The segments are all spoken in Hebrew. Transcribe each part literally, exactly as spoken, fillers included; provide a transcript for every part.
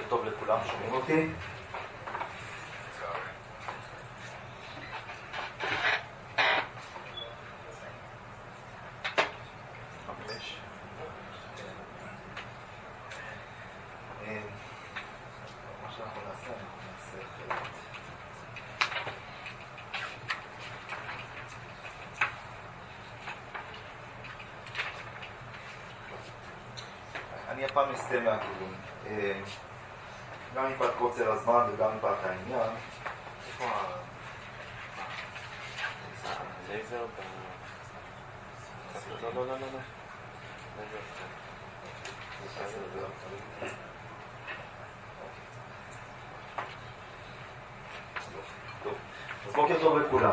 בוקר טוב לכולם, שומעים אותי? מה שאנחנו נעשה, אנחנו נעשה אחרת. אני הפעם נסתה מהכיוון. גם מפאת קוצר הזמן וגם מפאת העניין. איפה ה... לייזר ב... לא, לא, לא, לא, לא. אז בוקר טוב לכולם.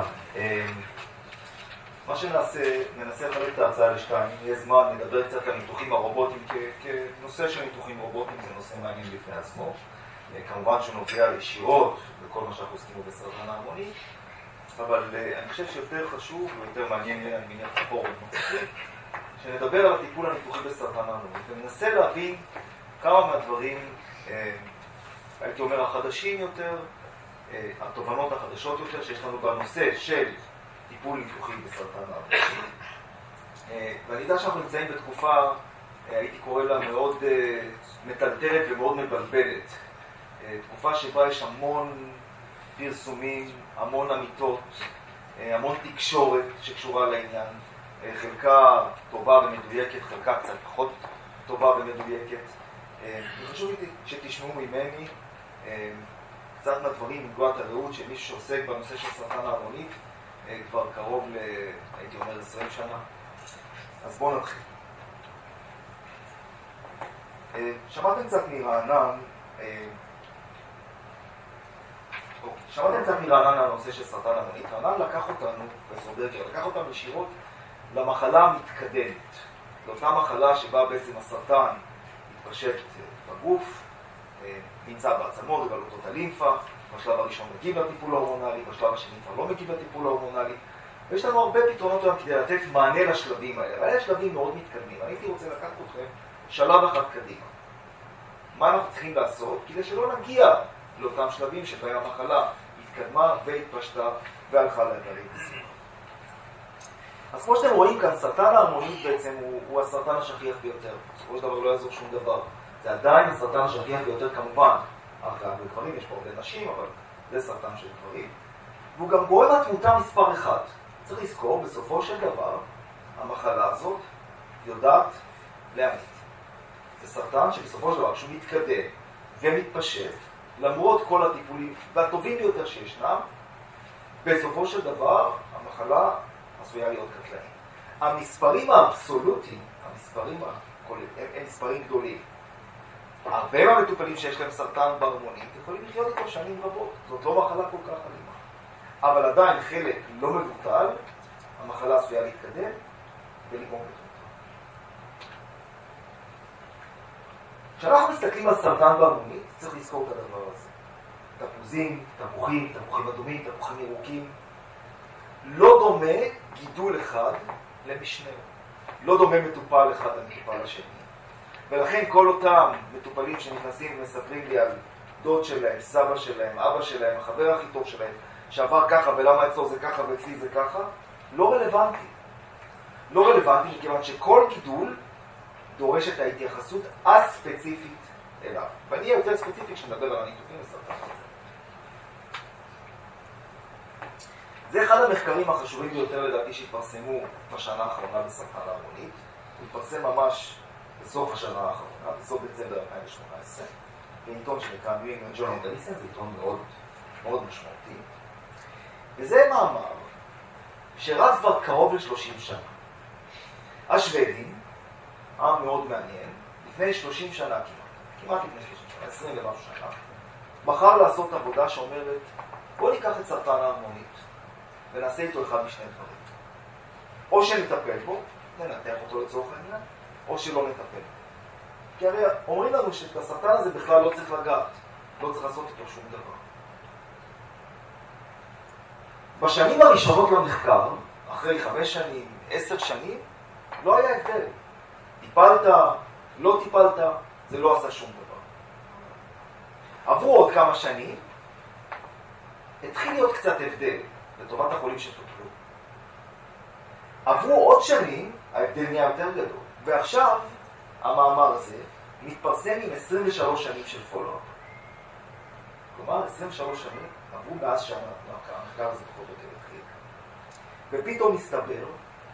מה שנעשה, ננסה לחלק את ההרצאה לשתיים, אם יהיה זמן, נדבר קצת על ניתוחים הרובוטיים, כנושא של ניתוחים רובוטיים, זה נושא מעניין בפני עצמו. כמובן שהוא נוגע ישירות בכל מה שאנחנו עוסקים בו בסרטן ההרמוני, אבל אני חושב שיותר חשוב ויותר מעניין לי, אני מניח פורום נוספים, שנדבר על הטיפול הניתוחי בסרטן ההרמוני, וננסה להבין כמה מהדברים, הייתי אומר, החדשים יותר, התובנות החדשות יותר שיש לנו בנושא של טיפול ניתוחי בסרטן ההרמוני. ואני יודע שאנחנו נמצאים בתקופה, הייתי קורא לה מאוד מטלטלת ומאוד מבלבלת. תקופה שבה יש המון פרסומים, המון אמיתות, המון תקשורת שקשורה לעניין. חלקה טובה ומדויקת, חלקה קצת פחות טובה ומדויקת. וחשוב לי שתשמעו ממני קצת מהדברים מנקודת הראות של מישהו שעוסק בנושא של סרטן ההרמונית כבר קרוב ל... הייתי אומר עשרים שנה. אז בואו נתחיל. שמעתם קצת מרענן, שמעתם קצת מרענן על הנושא של סרטן ההרמונית. רענן לקח אותנו, פרופסור דרקר, לקח אותנו ישירות למחלה המתקדמת. לאותה מחלה שבה בעצם הסרטן מתפשט בגוף, נמצא בעצמות, בגלוטות הלימפה, בשלב הראשון מגיב לטיפול ההורמונלי, בשלב השני כבר לא מגיב לטיפול ההורמונלי, ויש לנו הרבה פתרונות היום כדי לתת מענה לשלבים האלה, אבל יש שלבים מאוד מתקדמים. אני הייתי רוצה לקחת אתכם שלב אחד קדימה. מה אנחנו צריכים לעשות כדי שלא נגיע לאותם שלבים שבהם המחלה התקדמה והתפשטה והלכה לעדרים בסיום. אז כמו שאתם רואים כאן, סרטן ההרמונית בעצם הוא, הוא הסרטן השכיח ביותר. בסופו של דבר לא יעזור שום דבר. זה עדיין הסרטן השכיח ביותר כמובן. אך גם בגברים, יש פה הרבה נשים, אבל זה סרטן של גברים. והוא גם גורם התמותה מספר אחד. צריך לזכור, בסופו של דבר, המחלה הזאת יודעת להמית. זה סרטן שבסופו של דבר, כשהוא מתקדם ומתפשט, למרות כל הטיפולים והטובים ביותר שישנם, בסופו של דבר, המחלה עשויה להיות קטלנית. המספרים האבסולוטיים, המספרים הכוללים, הם, הם מספרים גדולים. הרבה מהמטופלים שיש להם סרטן בהרמונית יכולים לחיות איתו שנים רבות. זאת לא מחלה כל כך אלימה. אבל עדיין חלק לא מבוטל, המחלה עשויה להתקדם ולגרום לתמותה. כשאנחנו מסתכלים על סרטן בהרמונית, צריך לזכור את הדבר הזה. תפוזים, תפוחים, תפוחים אדומים, תפוחים ירוקים. לא דומה גידול אחד למשנהו. לא דומה מטופל אחד למטופל השני. ולכן כל אותם מטופלים שנכנסים ומספרים לי על דוד שלהם, סבא שלהם, אבא שלהם, החבר הכי טוב שלהם, שעבר ככה ולמה אצלו זה ככה ואצלי זה ככה, לא רלוונטי. לא רלוונטי מכיוון שכל גידול דורש את ההתייחסות הספציפית אליו. ואני אהיה יותר ספציפי כשנדבר על הניתוחים לסרטן. זה אחד המחקרים החשובים ביותר לדעתי שהתפרסמו בשנה האחרונה בסרטן ההרמונית. הוא התפרסם ממש בסוף השנה האחרונה, בסוף דצמבר אלפיים שמונה עשרה, בעיתון שנקרא New England Journal of Medicine, זה עיתון מאוד, מאוד משמעותי. וזה מאמר שרץ כבר קרוב ל-שלושים שנה. השוודים, עם מאוד מעניין, לפני שלושים שנה כמעט, כמעט לפני שלושים שנה, עשרים ומשהו שנה, בחר לעשות עבודה שאומרת, בוא ניקח את סרטן ההרמונית ונעשה איתו אחד משני דברים. או שנטפל בו, ננתח אותו לצורך העניין, או שלא נטפל. כי הרי אומרים לנו שאת הסרטן הזה בכלל לא צריך לגעת, לא צריך לעשות איתו שום דבר. בשנים הראשונות למחקר, אחרי חמש שנים, עשר שנים, לא היה הבדל. טיפלת, לא טיפלת, זה לא עשה שום דבר. עברו עוד כמה שנים, התחיל להיות קצת הבדל לטובת החולים שטופלו. עברו עוד שנים, ההבדל נהיה יותר גדול. ועכשיו, המאמר הזה מתפרסם עם עשרים ושלוש שנים של פולו-אפ. כלומר, עשרים ושלוש שנים עברו מאז שהמחקר הזה פחות או יותר התחיל. ופתאום מסתבר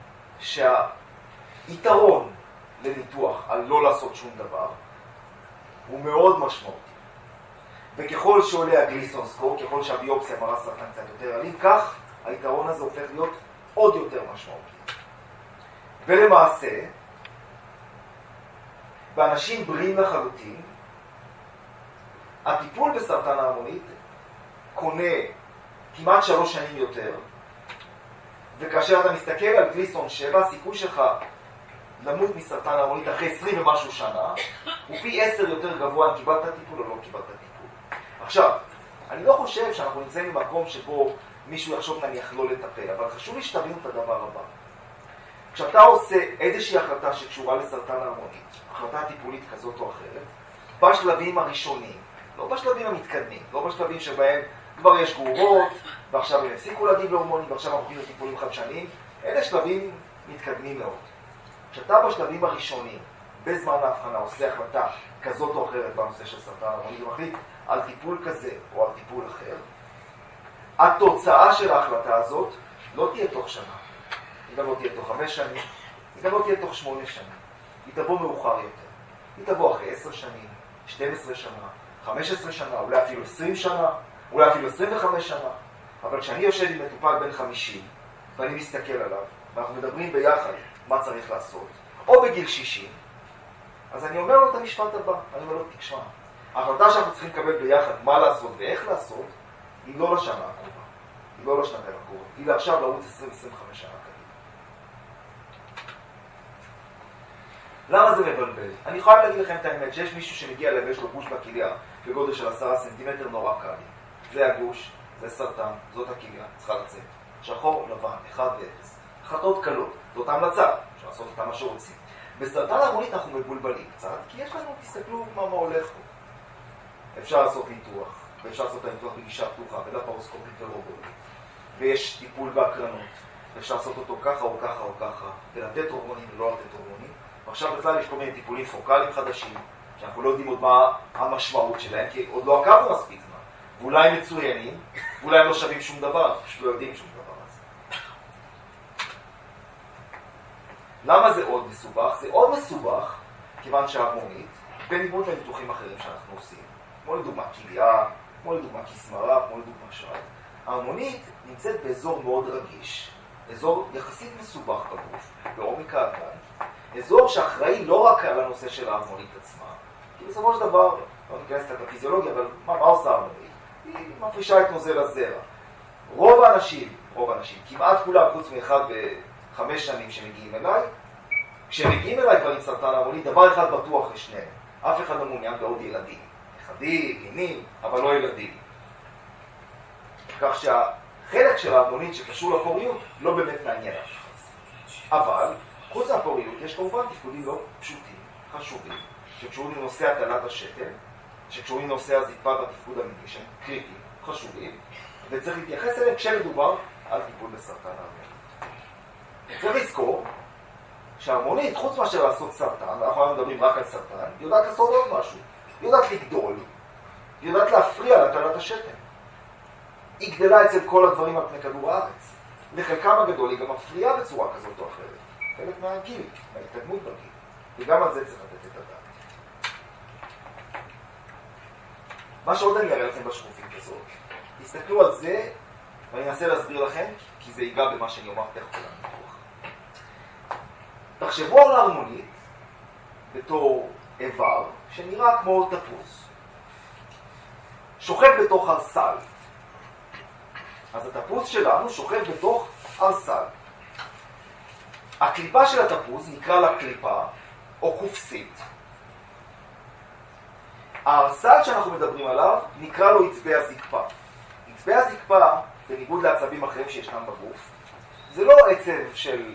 שהיתרון לניתוח על לא לעשות שום דבר הוא מאוד משמעותי. וככל שעולה הגליסון סקור, ככל שהביופסיה מראה סרטן קצת יותר אלים, כך היתרון הזה הופך להיות עוד יותר משמעותי. ולמעשה, באנשים בריאים לחלוטין, הטיפול בסרטן ההמונית קונה כמעט שלוש שנים יותר, וכאשר אתה מסתכל על גליסון שבע, הסיכוי שלך למות מסרטן ההמונית אחרי עשרים ומשהו שנה, הוא פי עשר יותר גבוה אם קיבלת טיפול או לא קיבלת טיפול. עכשיו, אני לא חושב שאנחנו נמצאים במקום שבו מישהו יחשוב נניח לא לטפל, אבל חשוב לי שתבינו את הדבר הבא. כשאתה עושה איזושהי החלטה שקשורה לסרטן ההמונית, החלטה טיפולית כזאת או אחרת, בשלבים הראשונים, לא בשלבים המתקדמים, לא בשלבים שבהם כבר יש גרורות, ועכשיו הם הפסיקו להגיב להורמונים, ועכשיו אנחנו הולכים לטיפולים חדשניים, אלה שלבים מתקדמים מאוד. כשאתה בשלבים הראשונים, בזמן ההבחנה, עושה החלטה כזאת או אחרת בנושא של סרטן ההמונית, ומחליט על טיפול כזה או על טיפול אחר, התוצאה של ההחלטה הזאת לא תהיה תוך שנה. היא גם לא תהיה תוך חמש שנים, היא גם לא תהיה תוך שמונה שנים. היא תבוא מאוחר יותר. היא תבוא אחרי עשר שנים, שתים עשרה שנה, חמש עשרה שנה, אולי אפילו עשרים שנה, אולי אפילו עשרים וחמש שנה. אבל כשאני יושב עם מטופל בן חמישים, ואני מסתכל עליו, ואנחנו מדברים ביחד מה צריך לעשות, או בגיל שישים, אז אני אומר לו את המשפט הבא, אני אומר לו, תשמע, ההחלטה שאנחנו צריכים לקבל ביחד מה לעשות ואיך לעשות, היא לא לשנה הקרובה, היא לא לשנתיים הקרובה, היא לעכשיו לערוץ עשרים עד עשרים וחמש שנה קדימה. למה זה מבלבל? אני חייב להגיד לכם את האמת, שיש מישהו שמגיע אליו ויש לו גוש בכליה בגודל של עשרה סנטימטר, נורא קל. זה הגוש, זה סרטן, זאת הכליה, צריכה לצאת. שחור, לבן, אחד ואפס. החלטות קלות, זאת ההמלצה, אפשר לעשות אותה מה שרוצים. בסרטן ההמונית אנחנו מבולבלים קצת, כי יש לנו, תסתכלו מה מה הולך פה. אפשר לעשות ניתוח, ואפשר לעשות את הניתוח בגישה פתוחה, ולפרוסקופית ורובולית. ויש טיפול בהקרנות, אפשר לעשות אותו ככה או ככה או ככה, ולתת הורמונים ולא לתת הורמונים. ועכשיו בכלל יש כל מיני טיפולים פוקליים חדשים, שאנחנו לא יודעים עוד מה המשמעות שלהם, כי עוד לא עקבנו מספיק זמן. ואולי הם מצוינים, ואולי הם לא שווים שום דבר, אנחנו פשוט לא יודעים שום דבר על זה. למה זה עוד מסובך? זה עוד מסובך, כיוון שההמונית, בניגוד לניתוחים אחרים שאנחנו עושים, כמו לדוגמה כליה, כמו לדוגמה כסמרה, כמו לדוגמה שד, ההמונית נמצאת באזור מאוד רגיש, אזור יחסית מסובך בגוף, בעומק האגן, אזור שאחראי לא רק על הנושא של ההרמונית עצמה, כי בסופו של דבר, לא ניכנס קצת לפיזיולוגיה, אבל מה, מה עושה ההרמונית? היא מפרישה את נוזל הזרע. רוב האנשים, רוב האנשים, כמעט כולם, חוץ מאחד בחמש שנים שמגיעים אליי, כשמגיעים אליי כבר עם סרטן ההרמונית, דבר אחד בטוח לשניהם, אף אחד לא מעוניין בעוד ילדים. נכדים, נינים, אבל לא ילדים. כך שהחלק של ההרמונית שקשור לפוריות לא באמת מעניין אף אחד. אבל, חוץ מהפוריות, יש כמובן תפקודים לא פשוטים, חשובים, שקשורים לנושא הטלת השתן, שקשורים לנושא הזיפה והתפקוד המיני, שהם קריטיים, חשובים, וצריך להתייחס אליהם כשמדובר על טיפול בסרטן ההרמונית. צריך לזכור שההרמונית, חוץ מאשר לעשות סרטן, ואנחנו היום מדברים רק על סרטן, היא יודעת לעשות עוד משהו. היא יודעת לגדול, היא יודעת להפריע להטלת השתן. היא גדלה אצל כל הדברים על פני כדור הארץ. לחלקם הגדול היא גם מפריעה בצורה כזאת או אחרת. חלק מהגיל, מההתקדמות בגיל. וגם על זה צריך לתת את הדעת. מה שעוד אני אראה לכם בשקופית הזאת, תסתכלו על זה, ואני אנסה להסביר לכם, כי זה ייגע במה שאני אומר תכף על הניתוח. תחשבו על ההרמונית בתור איבר שנראה כמו תפוס. שוכב בתוך הרסל. אז התפוס שלנו שוכב בתוך הרסל. הקליפה של התפוס נקרא לה קליפה או קופסית. ההרסל שאנחנו מדברים עליו נקרא לו עצבי הזקפה. עצבי הזקפה, בניגוד לעצבים אחרים שישנם בגוף, זה לא עצב של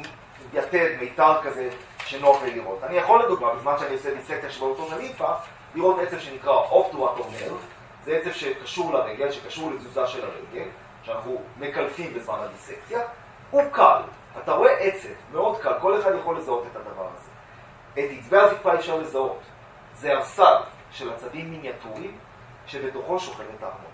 יתד, מיתר כזה שנוח לי לראות. אני יכול לדוגמה, בזמן שאני עושה דיסקציה של האוטון הלימפה, לראות עצב שנקרא obturator nerve, זה עצב שקשור לרגל, שקשור לתזוזה של הרגל, שאנחנו מקלפים בזמן הדיסקציה, הוא קל. אתה רואה עצב, מאוד קל, כל אחד יכול לזהות את הדבר הזה. את עצבי הזקפה אפשר לזהות. זה הרסל של עצבים מיניאטוריים, שבתוכו שוכנת ההרמונית.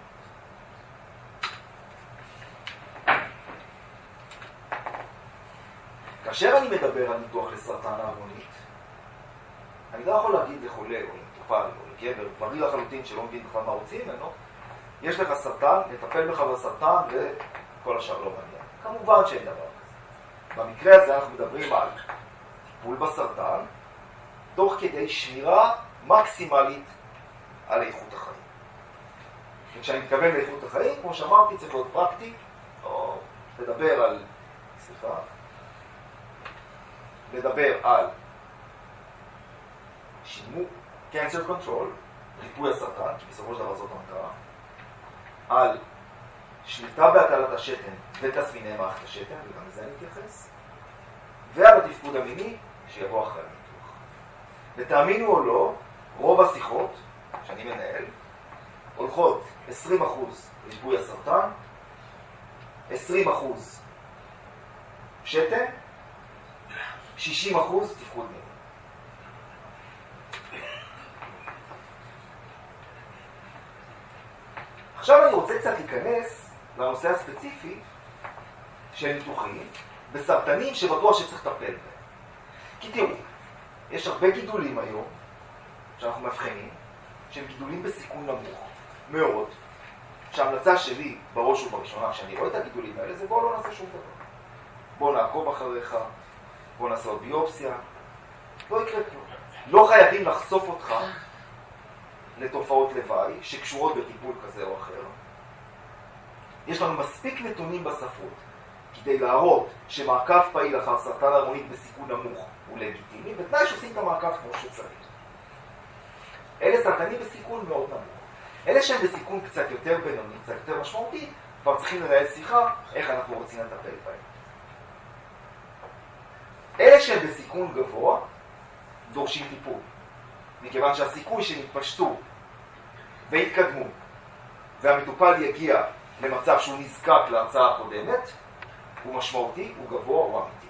כאשר אני מדבר על ניתוח לסרטן ההרמונית, אני לא יכול להגיד לחולה או למטופל או לגבר, בריא לחלוטין שלא מבין בכלל מה רוצים ממנו, יש לך סרטן, נטפל בך בסרטן וכל השאר לא מעניין. כמובן שאין דבר כזה. במקרה הזה אנחנו מדברים על טיפול בסרטן, תוך כדי שמירה מקסימלית על איכות החיים. וכשאני מתכוון לאיכות החיים, כמו שאמרתי, צריך להיות פרקטי, או לדבר על, סליחה, לדבר על שימור, cancer control, ריפוי הסרטן, שבסופו של דבר זאת המטרה, על שליטה בהטלת השתן ותסמיני מערכת השתן, וגם לזה אני מתייחס, ועל התפקוד המיני שיבוא אחרי הניתוח. ותאמינו או לא, רוב השיחות שאני מנהל הולכות עשרים אחוז ריפוי הסרטן, עשרים אחוז שתן, שישים אחוז תפקוד מיני. עכשיו אני רוצה קצת להיכנס לנושא הספציפי של ניתוחים בסרטנים שבטוח שצריך לטפל בהם. כי תראו, יש הרבה גידולים היום שאנחנו מבחינים שהם גידולים בסיכון נמוך מאוד, שההמלצה שלי בראש ובראשונה כשאני רואה את הגידולים האלה זה בואו לא נעשה שום דבר. בואו נעקוב אחריך, בואו נעשה עוד ביופסיה, לא יקרה כלום. לא חייבים לחשוף אותך לתופעות לוואי שקשורות בטיפול כזה או אחר. יש לנו מספיק נתונים בספרות כדי להראות שמעקב פעיל אחר סרטן ההרמונית בסיכון נמוך הוא לגיטימי, בתנאי שעושים את המעקב כמו שצריך. אלה סרטנים בסיכון מאוד נמוך. אלה שהם בסיכון קצת יותר בינוני, קצת יותר משמעותי, כבר צריכים לנהל שיחה איך אנחנו רוצים לטפל בהם. אלה שהם בסיכון גבוה דורשים טיפול, מכיוון שהסיכוי שהם יתפשטו והתקדמו והמטופל יגיע למצב שהוא נזקק להרצאה הקודמת הוא משמעותי, הוא גבוה, הוא אמיתי.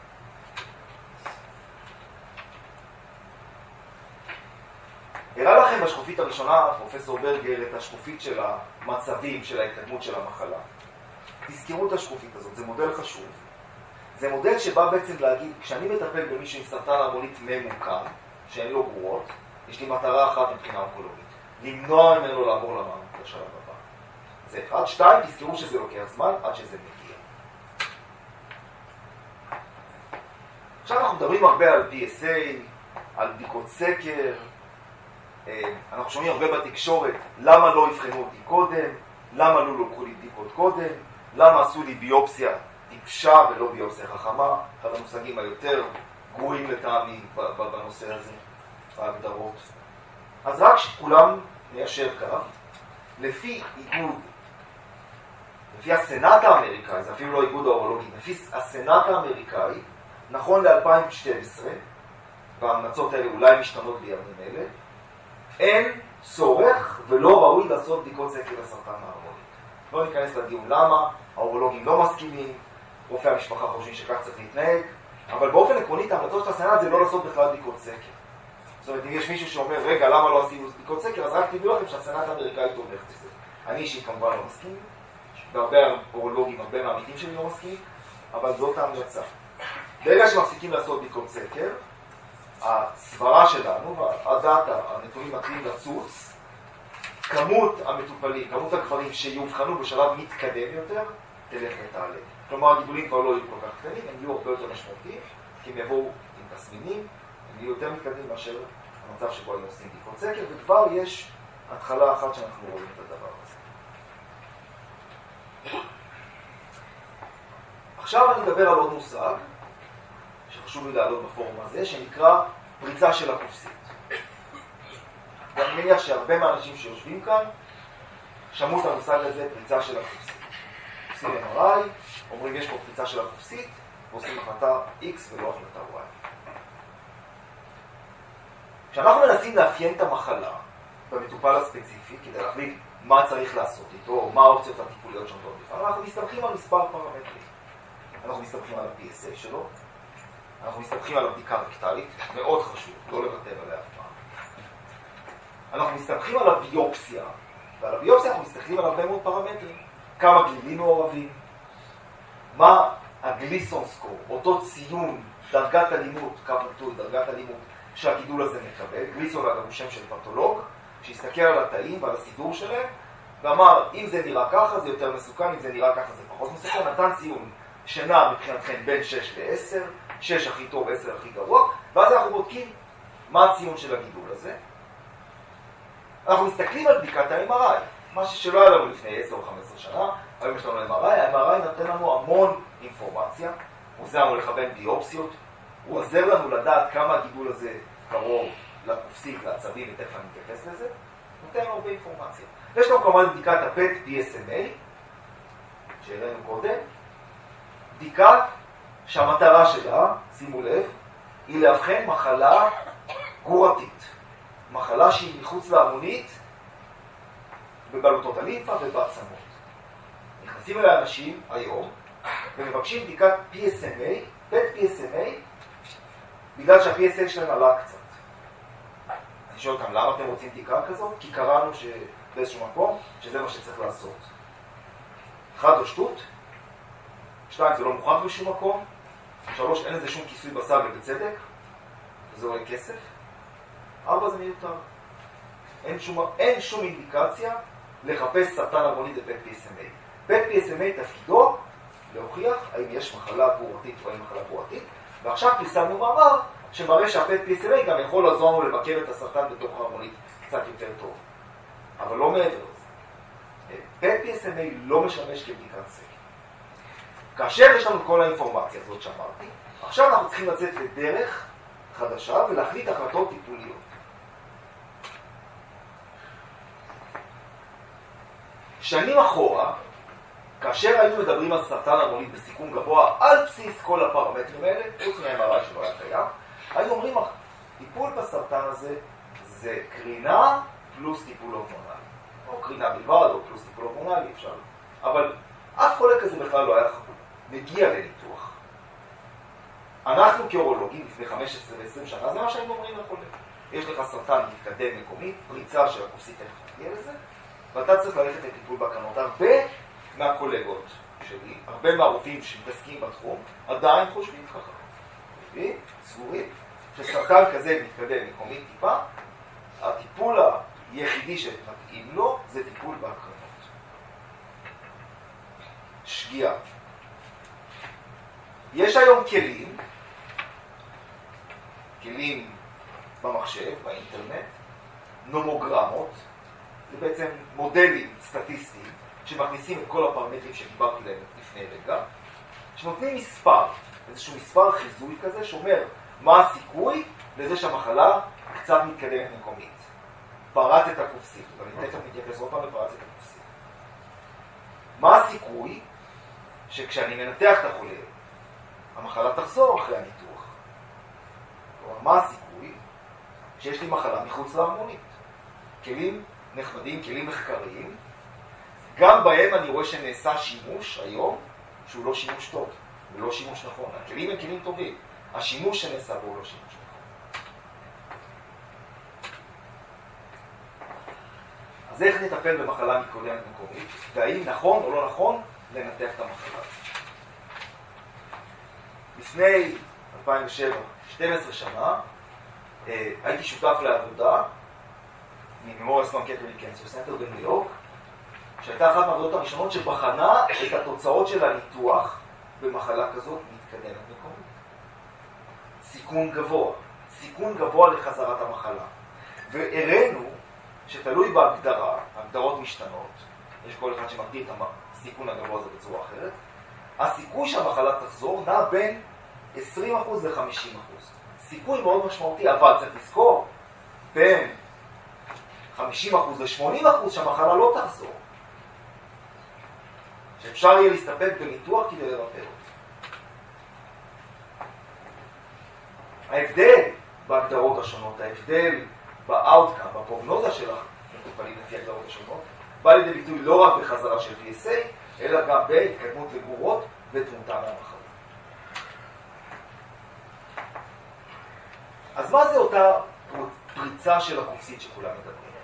הראה לכם בשקופית הראשונה פרופסור ברגר את השקופית של המצבים של ההתקדמות של המחלה. תזכרו את השקופית הזאת, זה מודל חשוב. זה מודל שבא בעצם להגיד, כשאני מטפל במישהו עם סרטן הרמונית ממוקם, שאין לו גרורות, יש לי מטרה אחת מבחינה אונקולוגית, למנוע ממנו לעבור למערכת לשלב הבא. זה אחד. שתיים, תזכרו שזה לוקח זמן עד שזה מגיע. עכשיו אנחנו מדברים הרבה על פי אס איי, על בדיקות סקר, אנחנו שומעים הרבה בתקשורת, למה לא יבחנו אותי קודם, למה לא לוקחו לי בדיקות קודם, למה עשו לי ביופסיה טיפשה ולא ביופסיה חכמה, אחד המושגים היותר גרועים לטעמי בנושא הזה, בהגדרות. אז רק שכולם ניישר קו, לפי איגוד, לפי הסנאט האמריקאי, זה אפילו לא איגוד האורולוגי, לפי הסנאט האמריקאי, נכון ל-אלפיים ושתים עשרה, וההמלצות האלה אולי משתנות בימים אלה, אין צורך ולא ראוי לעשות בדיקות סקר לסרטן ההרמונית. לא ניכנס לדיון למה, האורולוגים לא מסכימים, רופאי המשפחה חושבים שכך צריך להתנהג, אבל באופן עקרוני, ההמלצות של הסנאט זה לא לעשות בכלל בדיקות סקר. זאת אומרת, אם יש מישהו שאומר, רגע, למה לא עשינו בדיקות סקר, אז רק תדעו לכם שהסנאט האמריקאי תומך בזה. אני אישית כמובן לא מסכים, והרבה אורולוגים, הרבה מהעמיתים שלי לא מסכים, אבל זאת ההמלצה. ברגע שמפסיקים לעשות בדיקות סקר, הסברה שלנו, והדאטה, הנתונים מתחילים לצוץ, כמות המטופלים, כמות הגברים שיובחנו בשלב מתקדם יותר, תלך ותעלה. כלומר, הגידולים כבר לא יהיו כל כך קטנים, הם יהיו הרבה יותר משמעותיים, כי הם יבואו עם תסמינים, הם יהיו יותר מתקדמים מאשר המצב שבו הם עושים בדיקות סקר, וכבר יש התחלה אחת שאנחנו רואים את הדבר הזה. עכשיו אני מדבר על עוד מושג, שחשוב לי לעלות בפורום הזה, שנקרא פריצה של הקופסית. ואני מניח שהרבה מהאנשים שיושבים כאן, שמעו את המושג הזה, פריצה של הקופסית. עושים אם אר איי, אומרים יש פה פריצה של הקופסית, ועושים החלטה X ולא החלטה Y. כשאנחנו מנסים לאפיין את המחלה, במטופל הספציפי, כדי להחליט מה צריך לעשות איתו, או מה האופציות הטיפוליות שעומדות בפניו. אנחנו מסתמכים על מספר פרמטרים. אנחנו מסתמכים על ה-פי אס איי שלו, אנחנו מסתמכים על הבדיקה הרקטלית, מאוד חשוב, לא לוותר עליה אף פעם. אנחנו מסתמכים על הביופסיה, ועל הביופסיה אנחנו מסתכלים על הרבה מאוד פרמטרים. כמה גלילים מעורבים, מה הגליסון סקור, אותו ציון, דרגת אלימות, קו נטוי, דרגת אלימות שהגידול הזה מקבל. גליסון אגב הוא שם של פתולוג, שהסתכל על התאים ועל הסידור שלהם, ואמר, אם זה נראה ככה זה יותר מסוכן, אם זה נראה ככה זה פחות מסוכן. נתן ציון שנע מבחינתכם בין שש ל-עשר, שש הכי טוב, עשר הכי גרוע, ואז אנחנו בודקים מה הציון של הגידול הזה. אנחנו מסתכלים על בדיקת ה-אם אר איי, משהו שלא היה לנו לפני עשר או חמש עשרה שנה, היום יש לנו אם אר איי, ה-אם אר איי נותן לנו המון אינפורמציה, הוא עוזר לנו לכוון ביופסיות, הוא עוזר לנו לדעת כמה הגידול הזה קרוב לקופסית, לעצבים, ותכף אני מתייחס לזה, נותן לנו הרבה אינפורמציה. יש לנו כמובן בדיקת ה-פט פי אס אם איי, שהראינו קודם, בדיקה שהמטרה שלה, שימו לב, היא להבחן מחלה גרורתית, מחלה שהיא מחוץ להמונית, בבלוטות הלימפה ובעצמות. נכנסים אליי אנשים היום ומבקשים בדיקת פי אס אם איי, פט פי אס אם איי, בגלל שה-פי אס איי שלהם עלה קצת. אני שואל אותם, למה אתם רוצים בדיקה כזאת? כי קראנו באיזשהו מקום שזה מה שצריך לעשות. אחד, זו שטות. שתיים, זה לא מוכח בשום מקום. שלוש, אין לזה שום כיסוי בסל ובצדק. זה עולה כסף. ארבע, זה מיותר. אין שום, אין שום אינדיקציה לחפש סרטן המונית ב-פט פי אס אם איי. פט פי אס אם איי תפקידו להוכיח האם יש מחלה גרורתית או אין מחלה גרורתית, ועכשיו פרסמנו מאמר שמראה שה-פט פי אס אם איי גם יכול לעזור לנו לבקר את הסרטן בתוך ההמונית קצת יותר טוב. אבל לא מעבר לזה. פט פי אס אם איי לא משמש כבדיקת סקר. כאשר יש לנו כל האינפורמציה הזאת שאמרתי, עכשיו אנחנו צריכים לצאת לדרך חדשה ולהחליט החלטות טיפוליות. שנים אחורה, כאשר היינו מדברים על סרטן המונית בסיכון גבוה על בסיס כל הפרמטרים האלה, חוץ מה-אם אר איי שלא היה קיים, היינו אומרים, טיפול בסרטן הזה זה קרינה פלוס טיפול הורמונלי. או קרינה בלבד, או פלוס טיפול הורמונלי, אפשר. אבל אף חולה כזה בכלל לא היה מגיע לניתוח. אנחנו כאורולוגים, לפני חמש עשרה ועשרים שנה, זה מה שהיינו אומרים לחולה. יש לך סרטן מתקדם מקומי, פריצה של הקופסית, איך תגיע לזה, ואתה צריך ללכת לטיפול בהקרנות. הרבה מהקולגות שלי, הרבה מהרופאים שמתעסקים בתחום, עדיין חושבים ככה. חושבים, סגורים, שסרטן כזה מתקדם מקומי טיפה, הטיפול היחידי שמתאים לו זה טיפול בהקרנות. שגיאה. יש היום כלים, כלים במחשב, באינטרנט, נומוגרמות, זה בעצם מודלים סטטיסטיים שמכניסים את כל הפרמטרים שדיברתי להם לפני רגע, שנותנים מספר, איזשהו מספר חיזוי כזה שאומר מה הסיכוי לזה שהמחלה קצת מתקדמת מקומית. פרץ את הקופסית, ואני תכף מתייחס עוד פעם לפרץ את הקופסית. מה הסיכוי שכשאני מנתח את החולה, המחלה תחזור אחרי הניתוח? כלומר, מה הסיכוי שיש לי מחלה מחוץ להמונית? כלים נחמדים, כלים מחקריים, גם בהם אני רואה שנעשה שימוש היום שהוא לא שימוש טוב, ולא שימוש נכון. הכלים הם כלים טובים, השימוש שנעשה בו הוא לא שימוש נכון. אז איך נטפל במחלה מתקדמת מקומית, והאם נכון או לא נכון לנתח את המחלה? לפני אלפיים ושבע, שתים עשרה שנה, הייתי שותף לעבודה מממוריאל סלון קטרינג קנסר סנטר בניו יורק, שהייתה אחת מהעבודות הראשונות שבחנה את התוצאות של הניתוח במחלה כזאת מתקדמת מקומית. סיכון גבוה, סיכון גבוה לחזרת המחלה. והראינו שתלוי בהגדרה, הגדרות משתנות, יש כל אחד שמגדיר את הסיכון הגבוה הזה בצורה אחרת, הסיכוי שהמחלה תחזור נע בין עשרים אחוז ל-חמישים אחוז. סיכוי מאוד משמעותי, אבל צריך לזכור, בין חמישים אחוז ל-שמונים אחוז שהמחלה לא תחזור. שאפשר יהיה להסתפק בניתוח כדי לרפא אותה. ההבדל בהגדרות השונות, ההבדל באאוטקאם, בפרוגנוזה של מטופלים לפי הגדרות השונות, בא לידי ביטוי לא רק בחזרה של פי אס איי, אלא גם בהתקדמות לגרורות ותמותה מהמחלה. אז מה זה אותה פריצה של הקופסית שכולם מדברים?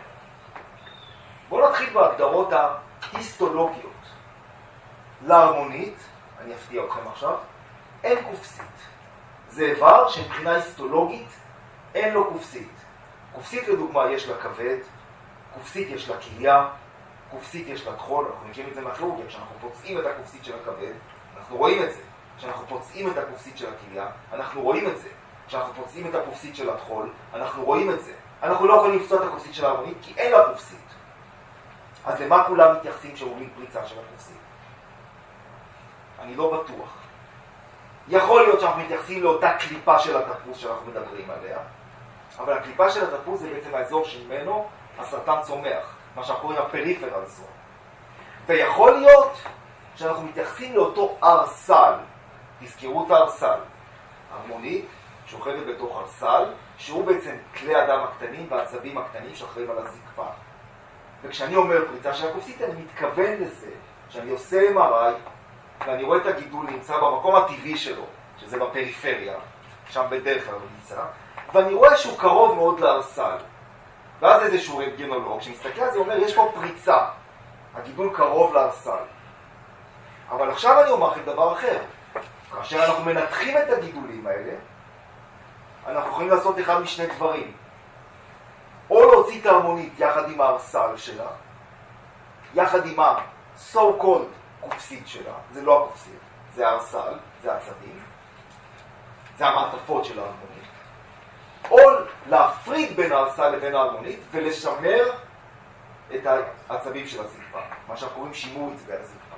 בואו נתחיל בהגדרות ההיסטולוגיות. להרמונית, אני אפתיע אתכם עכשיו, אין קופסית. זה איבר שמבחינה היסטולוגית אין לו קופסית. קופסית לדוגמה יש לה כבד, קופסית יש לה כליה, קופסית יש לה טחול, אנחנו מכירים את זה מהכירורגיה, כשאנחנו פוצעים את הקופסית של הכבד, אנחנו רואים את זה. כשאנחנו פוצעים את הקופסית של הכליה, אנחנו רואים את זה. כשאנחנו פוצעים את הקופסית של הטחול, אנחנו רואים את זה. אנחנו לא יכולים לפצוע את הקופסית של ההרמונית כי אין לה קופסית. אז למה כולם מתייחסים שאומרים פריצה של הקופסית? אני לא בטוח. יכול להיות שאנחנו מתייחסים לאותה קליפה של התפוס שאנחנו מדברים עליה, אבל הקליפה של התפוס זה בעצם האזור שממנו הסרטן צומח, מה שאנחנו קוראים הפריפרל זון. ויכול להיות שאנחנו מתייחסים לאותו ארסל, תזכרו את הארסל, הרמונית שוכבת בתוך ארסל, שהוא בעצם כלי הדם הקטנים והעצבים הקטנים שאחראים על הזקפה. וכשאני אומר פריצה של הקופסית, אני מתכוון לזה שאני עושה אם אר איי, ואני רואה את הגידול נמצא במקום הטבעי שלו, שזה בפריפריה, שם בדרך כלל הוא נמצא, ואני רואה שהוא קרוב מאוד לארסל. ואז איזשהו רנטגנולוג שמסתכל על זה אומר, יש פה פריצה, הגידול קרוב לארסל. אבל עכשיו אני אומר לכם דבר אחר. כאשר אנחנו מנתחים את הגידולים האלה, אנחנו יכולים לעשות אחד משני דברים. או להוציא את ההרמונית יחד עם הארסל שלה, יחד עם ה-so called קופסית שלה, זה לא הקופסית, זה הארסל, זה העצבים, זה המעטפות של ההרמונית. או להפריד בין הארסל לבין ההרמונית ולשמר את העצבים של הזקפה, מה שאנחנו קוראים שימור עצבי הזקפה.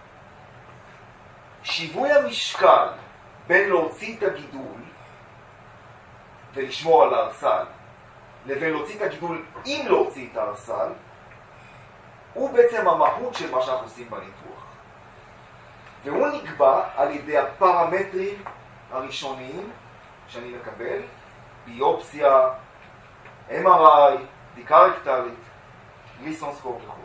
שיווי המשקל בין להוציא את הגידול ולשמור על הארסל, לבין להוציא את הגידול אם להוציא את הארסל, הוא בעצם המהות של מה שאנחנו עושים בניתוח. והוא נקבע על ידי הפרמטרים הראשוניים שאני מקבל, ביופסיה, אם אר איי, בדיקה רקטלית, גליסונסקופ וכו'.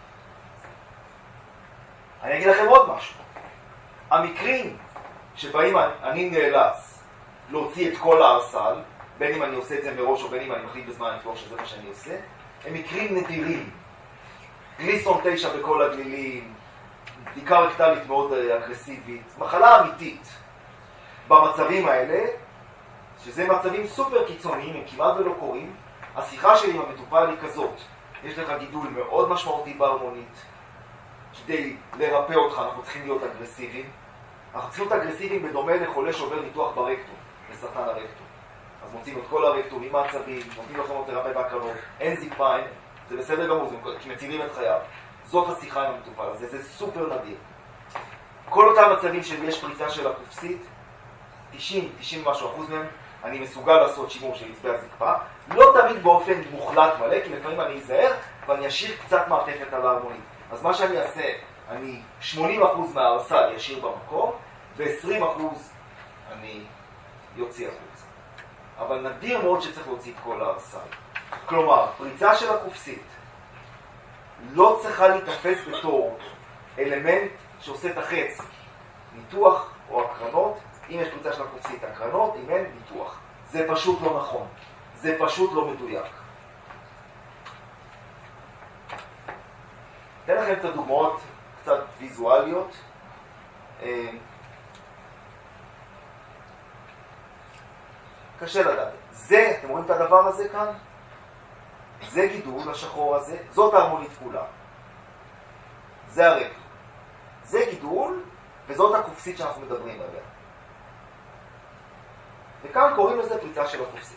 אני אגיד לכם עוד משהו. המקרים שבהם אני נאלץ להוציא את כל הארסל, בין אם אני עושה את זה מראש או בין אם אני מחליט בזמן הניתוח שזה מה שאני עושה, הם מקרים נדירים. גליסון תשע בכל הגלילים, בדיקה רקטלית מאוד אגרסיבית, מחלה אמיתית. במצבים האלה, שזה מצבים סופר קיצוניים, הם כמעט ולא קורים, השיחה שלי עם המטופל היא כזאת. יש לך גידול מאוד משמעותי בהרמונית. כדי לרפא אותך אנחנו צריכים להיות אגרסיביים. אנחנו צריכים להיות אגרסיביים בדומה לחולה שעובר ניתוח ברקטום, לסרטן הרקטום. אז מוצאים את כל הרקטום עם העצבים, נותנים לכם עוד תרפא בהקרנות, אין זקפה, אין, זה בסדר גמור, כי מצילים את חייו. זאת השיחה עם המטופל הזה, זה סופר נדיר. כל אותם מצבים שיש פריצה של הקופסית, תשעים, תשעים משהו אחוז מהם, אני מסוגל לעשות שימור של עצבי הזקפה, לא תמיד באופן מוחלט מלא, כי לפעמים אני אזהר ואני אשאיר קצת מעטפת על ההרמונית. אז מה שאני אעשה, אני שמונים אחוז מהארסל ישאיר במקום, ו-עשרים אחוז אני יוציא החוצה. אבל נדיר מאוד שצריך להוציא את כל הארסל. כלומר, פריצה של הקופסית לא צריכה להתאפס בתור אלמנט שעושה את החץ, ניתוח או הקרנות. אם יש פריצה של הקופסית, הקרנות, אם אין, ניתוח. זה פשוט לא נכון. זה פשוט לא מדויק. אתן לכם קצת דוגמאות, קצת ויזואליות. קשה לדעת. זה, אתם רואים את הדבר הזה כאן? זה גידול, השחור הזה. זאת ההרמונית כולה. זה הרקע. זה גידול, וזאת הקופסית שאנחנו מדברים עליה. וכאן קוראים לזה פריצה של הקופסית.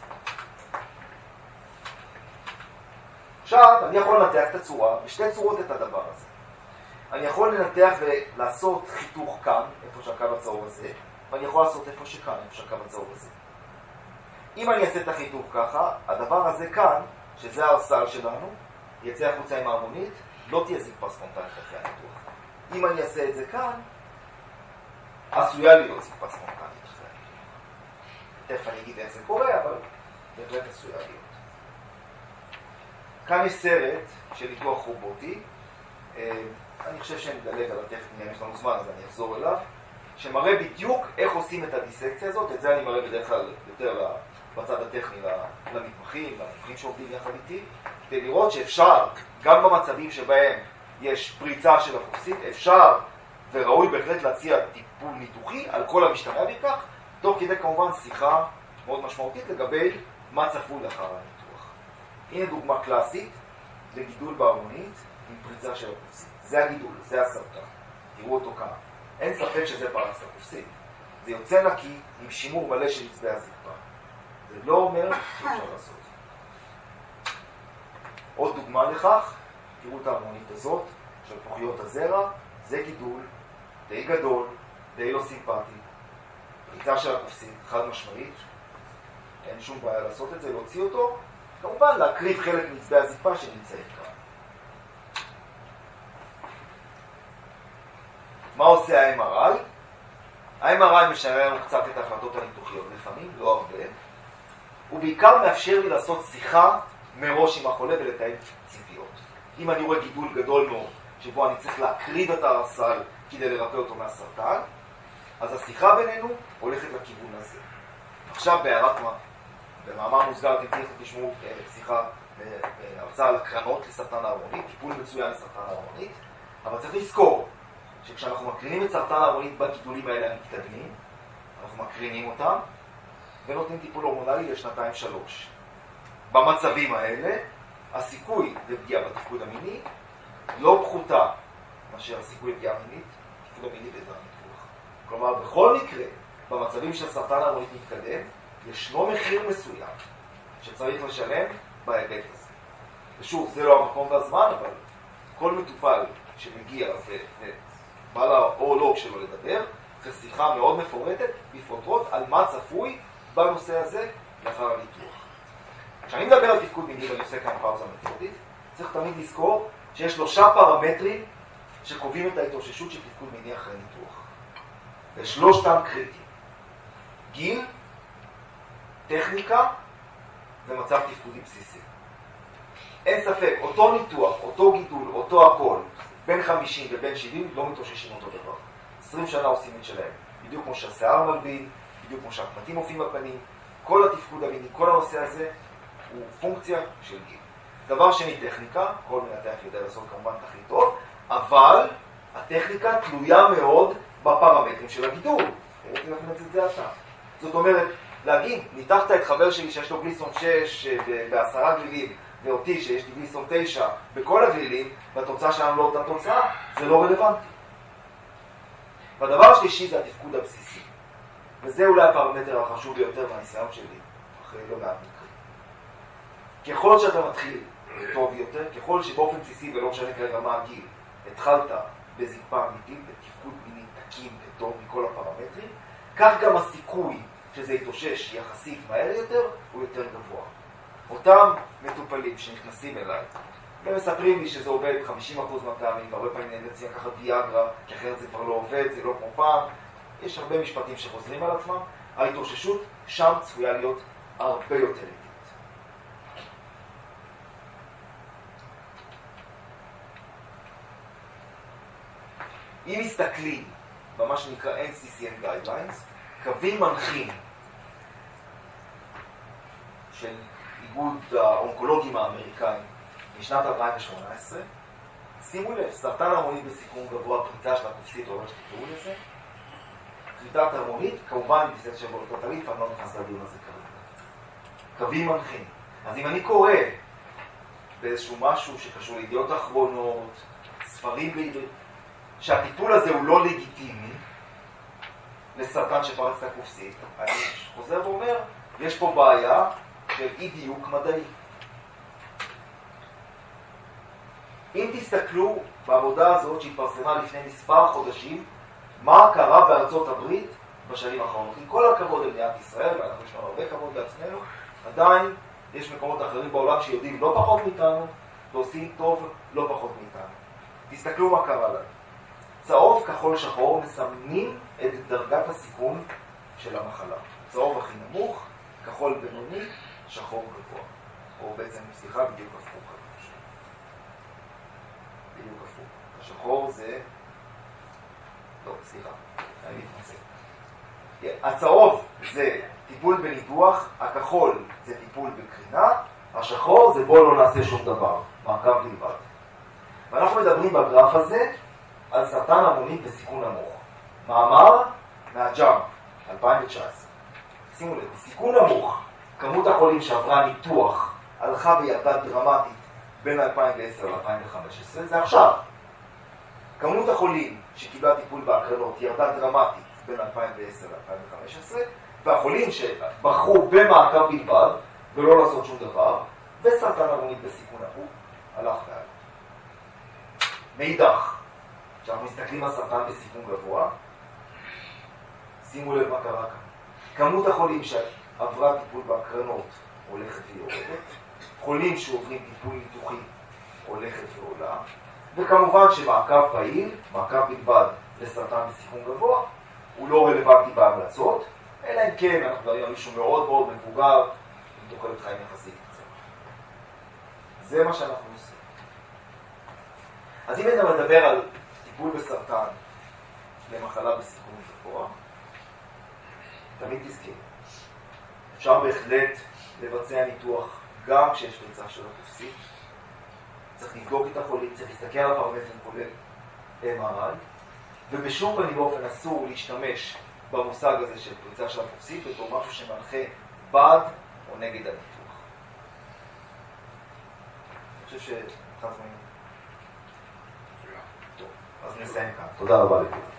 עכשיו, אני יכול לנתח את הצורה, בשתי צורות את הדבר הזה. אני יכול לנתח ולעשות חיתוך כאן, איפה שהקו הצהוב הזה, ואני יכול לעשות איפה שכאן, איפה שהקו הצהוב הזה. אם אני אעשה את החיתוך ככה, הדבר הזה כאן, שזה הארסל שלנו, יצא החוצה עם ההרמונית, לא תהיה זקפה ספונטנית אחרי הניתוח. אם אני אעשה את זה כאן, עשויה להיות זקפה ספונטנית אחרי הניתוח. תכף אני אגיד איך זה קורה, אבל בהחלט עשויה להיות. כאן יש סרט של ניתוח רובוטי, אני חושב שנדלג על הטכניה, יש לנו זמן אז אני אחזור אליו, שמראה בדיוק איך עושים את הדיסקציה הזאת, את זה אני מראה בדרך כלל יותר בצד הטכני למתמחים, למתמחים שעובדים יחד איתי, כדי לראות שאפשר, גם במצבים שבהם יש פריצה של הקופסית, אפשר וראוי בהחלט להציע טיפול ניתוחי על כל המשתמע בכך, תוך כדי כמובן שיחה מאוד משמעותית לגבי מה צפוי לאחר הניתוח. הנה דוגמה קלאסית לגידול בהרמונית עם פריצה של הקופסית. זה הגידול, זה הסרטן. תראו אותו כאן. אין ספק שזה פרץ לקופסית. זה יוצא נקי עם שימור מלא של עצבי הזקפה. זה לא אומר שאפשר לעשות. עוד דוגמה לכך, תראו את ההרמונית הזאת של פוחיות הזרע, זה גידול די גדול, די לא סימפטי. פריצה של הקופסית, חד משמעית. אין שום בעיה לעשות את זה, להוציא אותו. כמובן, להקריב חלק מעצבי הזקפה שנמצאים כאן. מה עושה ה-אם אר איי? ה-אם אר איי משנה לנו קצת את ההחלטות הניתוחיות, לפעמים, לא הרבה. הוא בעיקר מאפשר לי לעשות שיחה מראש עם החולה ולתאם ציפיות. אם אני רואה גידול גדול מאוד, שבו אני צריך להקריב את הסל כדי לרפא אותו מהסרטן, אז השיחה בינינו הולכת לכיוון הזה. עכשיו בהערת מה? במאמר מוסגר אתם תראו תשמעו שיחה בהרצאה על הקרנות לסרטן ההרמונית, טיפול מצוין לסרטן ההרמונית, אבל צריך לזכור שכשאנחנו מקרינים את סרטן ההרמונית בגידולים האלה המתקדמים, אנחנו מקרינים אותם ונותנים טיפול הורמונלי לשנתיים שלוש. במצבים האלה, הסיכוי לפגיעה בתפקוד המיני לא פחותה מאשר הסיכוי לפגיעה מינית, תפקוד המיני בעזרת ניתוח. כלומר, בכל מקרה, במצבים של סרטן ההרמונית מתקדם, ישנו מחיר מסוים שצריך לשלם בהיבט הזה. ושוב, זה לא המקום והזמן, אבל כל מטופל שמגיע ובא לאורולוג שלו לדבר, צריך שיחה מאוד מפורטת בפרוטרוט על מה צפוי בנושא הזה לאחר הניתוח. כשאני מדבר על תפקוד מיני ואני עושה כאן פאוזה מתודית, צריך תמיד לזכור שיש שלושה פרמטרים שקובעים את ההתאוששות של תפקוד מיני אחרי ניתוח. ושלושתם קריטיים. גיל, טכניקה ומצב תפקודי בסיסי. אין ספק, אותו ניתוח, אותו גידול, אותו הכל, בין חמישים ובין שבעים לא מתאוששים אותו דבר. עשרים שנה עושים את שלהם. בדיוק כמו שהשיער מלבין, בדיוק כמו שהקמטים מופיעים בפנים, כל התפקוד המיני, כל הנושא הזה הוא פונקציה של גיל. דבר שני, טכניקה, כל מנתח יודע לעשות כמובן הכי טוב, אבל הטכניקה תלויה מאוד בפרמטרים של הגידול. ראיתי לכם את זה אתה. זאת אומרת, להגיד, ניתחת את חבר שלי שיש לו גליסון שש בעשרה גלילים, ואותי שיש לי גליסון תשע בכל הגלילים, והתוצאה שלנו לא אותה תוצאה, זה לא רלוונטי. והדבר השלישי זה התפקוד הבסיסי. וזה אולי הפרמטר החשוב ביותר מהניסיון שלי, אחרי לא מעט מקרים. ככל שאתה מתחיל טוב יותר, ככל שבאופן בסיסי ולא משנה כרגע מה הגיל, התחלת בזקפה אמיתית, בתפקוד מיני תקין וטוב מכל הפרמטרים, כך גם הסיכוי שזה יתאושש יחסית מהר יותר, הוא יותר גבוה. אותם מטופלים שנכנסים אליי, ומספרים לי שזה עובד חמישים אחוז מהפעמים, והרבה פעמים נאלצים לקחת ויאגרה, כי אחרת זה כבר לא עובד, זה לא כמו פעם. יש הרבה משפטים שחוזרים על עצמם, ההתאוששות שם צפויה להיות הרבה יותר איטית. אם מסתכלים במה שנקרא אן סי סי אן Guidelines, קווים מנחים של איגוד האונקולוגים האמריקאים משנת אלפיים ושמונה עשרה, שימו לב, סרטן הרמונית בסיכון גבוה, פריצה של הקופסית, או לא שתקראו לזה, קריטת הרמונית, כמובן בסדר של בולטוטלית, ואני לא נכנס לדיון הזה כרגע. קווים מנחים. אז אם אני קורא באיזשהו משהו שקשור לידיעות אחרונות, ספרים בעברית, שהטיפול הזה הוא לא לגיטימי לסרטן שפרץ את הקופסית, אני חוזר ואומר, יש פה בעיה של אי דיוק מדעי. אם תסתכלו בעבודה הזאת שהתפרסמה לפני מספר חודשים, מה קרה בארצות הברית בשנים האחרונות. עם כל הכבוד למדינת ישראל, ואנחנו יש לנו הרבה כבוד לעצמנו, עדיין יש מקומות אחרים בעולם שיודעים לא פחות מאיתנו, ועושים טוב לא פחות מאיתנו. תסתכלו מה קרה להם. צהוב, כחול, שחור מסמנים את דרגת הסיכון של המחלה. צהוב הכי נמוך, כחול בינוני, שחור גבוה. או בעצם, סליחה, בדיוק הפוך. השחור זה... לא, סליחה, אני מתנצל. הצהוב זה טיפול בניתוח, הכחול זה טיפול בקרינה, השחור זה בוא לא נעשה שום דבר, מעקב בלבד. ואנחנו מדברים בגרף הזה על סרטן המונית בסיכון נמוך. מאמר מהג'אמפ, אלפיים תשע עשרה. שימו לב, בסיכון נמוך, כמות החולים שעברה ניתוח הלכה וירדה דרמטית בין אלפיים ועשר ל-אלפיים וחמש עשרה, זה עכשיו. כמות החולים שקיבלה טיפול בהקרנות ירדה דרמטית בין אלפיים ועשר ל-אלפיים וחמש עשרה, והחולים שבחרו במעקב בלבד ולא לעשות שום דבר, וסרטן המונית בסיכון נמוך, הלך ועלה. מאידך, כשאנחנו מסתכלים על סרטן בסיכון גבוה, שימו לב מה קרה כאן. כמות החולים שעברה טיפול בהקרנות הולכת ויורדת, חולים שעוברים טיפול ניתוחי הולכת ועולה, וכמובן שמעקב פעיל, מעקב בלבד לסרטן בסיכון גבוה, הוא לא רלוונטי בהמלצות, אלא אם כן אנחנו מדברים על מישהו מאוד מאוד מבוגר, עם תוחלת חיים יחסית קצרה. זה מה שאנחנו עושים. אז אם אני מדבר על טיפול בסרטן למחלה בסיכון גבוה, תמיד תזכיר. אפשר בהחלט לבצע ניתוח גם כשיש פריצה של הקופסית. צריך לבדוק את החולים, צריך להסתכל על הפרמטרים כולל אם אר איי, ובשום פנים באופן אסור להשתמש במושג הזה של פריצה של הקופסית בתור משהו שמנחה בעד או נגד הניתוח. אני חושב שאחד זמנים. טוב, אז נסיים כאן. תודה רבה לכם.